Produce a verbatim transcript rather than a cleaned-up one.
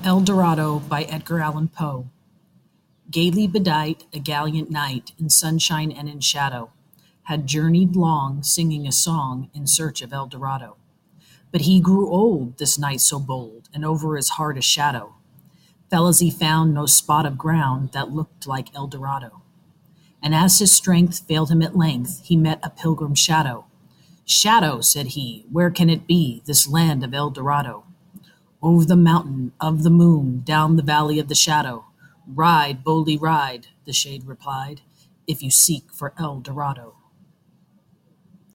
El Dorado by Edgar Allan Poe. Gaily bedight, a gallant knight, in sunshine and in shadow, had journeyed long, singing a song in search of El Dorado. But he grew old, this knight so bold, and over his heart a shadow fell as he found no spot of ground that looked like El Dorado. And as his strength failed him at length, he met a pilgrim shadow. "Shadow," said he, "where can it be, this land of El Dorado?" "Over the mountain of the moon, down the valley of the shadow. Ride, boldly ride," the shade replied, "if you seek for El Dorado."